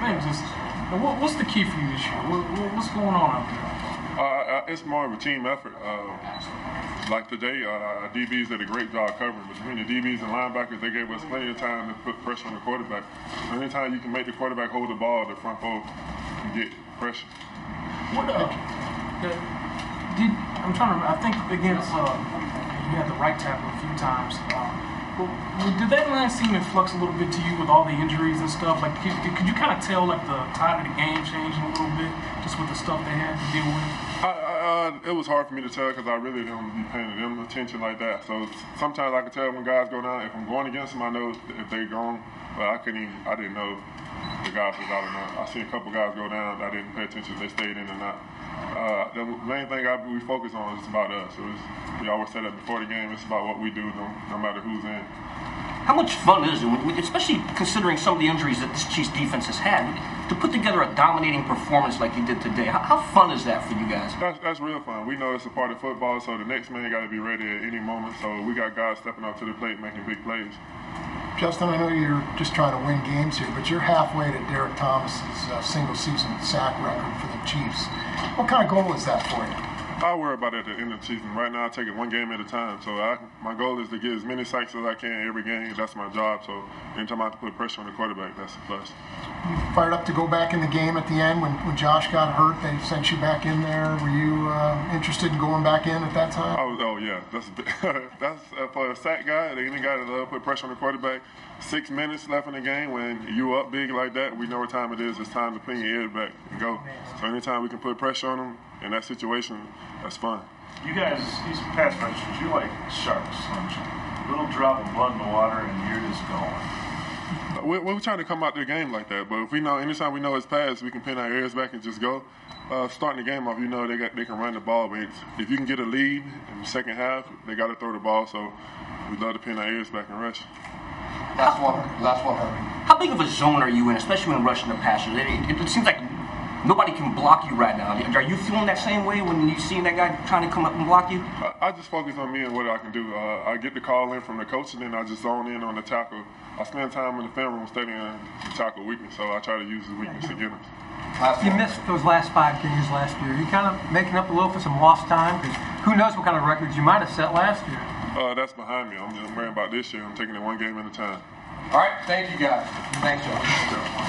Hey, what's the key for you this year? What's going on out there? It's more of a team effort. Like today, our DBs did a great job covering. Between the DBs and linebackers, they gave us plenty of time to put pressure on the quarterback. Anytime you can make the quarterback hold the ball, the front four can get pressure. I'm trying to. I think against you had the right tackle a few times. Did that line seem in flux a little bit to you with all the injuries and stuff? Like, could you kind of tell like the tide of the game changing a little bit just with the stuff they had to deal with? It was hard for me to tell because I really don't be paying them attention like that. So sometimes I can tell when guys go down. If I'm going against them, I know if they're gone. But I didn't know the guys was out or not. I seen a couple guys go down. I didn't pay attention if they stayed in or not. The main thing we focus on is about us. So we always say that before the game. It's about what we do, no matter who's in. How much fun is it, especially considering some of the injuries that this Chiefs defense has had, to put together a dominating performance like you did today? How fun is that for you guys? That's real fun. We know it's a part of football, so the next man got to be ready at any moment. So we got guys stepping up to the plate, making big plays. Justin, I know you're just trying to win games here, but you're halfway to Derek Thomas's single-season sack record for the Chiefs. What kind of goal is that for you? I worry about it at the end of the season. Right now, I take it one game at a time. So my goal is to get as many sacks as I can every game. That's my job. So anytime I have to put pressure on the quarterback, that's a plus. You fired up to go back in the game at the end when Josh got hurt? They sent you back in there. Were you interested in going back in at that time? Oh yeah. That's for a sack guy. Any guy that put pressure on the quarterback. 6 minutes left in the game. When you up big like that, we know what time it is. It's time to put your ear back and go. So anytime we can put pressure on them in that situation, that's fun. You guys, these pass rushers, you're like sharks, aren't you? Little drop of blood in the water and you're just going. We're trying to come out the game like that, but if we know, anytime we know it's pass, we can pin our ears back and just go. Starting the game off, you know they can run the ball, but if you can get a lead in the second half, they got to throw the ball. So we love to pin our ears back and rush. Last one. How big of a zone are you in, especially when rushing the passer? It seems like nobody can block you right now. Are you feeling that same way when you see that guy trying to come up and block you? I just focus on me and what I can do. I get the call in from the coach, and then I just zone in on the tackle. I spend time in the film room studying the tackle weakness, so I try to use the weakness against him. You missed those last 5 games last year. You kind of making up a little for some lost time? Because who knows what kind of records you might have set last year. That's behind me. I'm worrying about this year. I'm taking it one game at a time. All right, thank you guys. Thanks, Joe.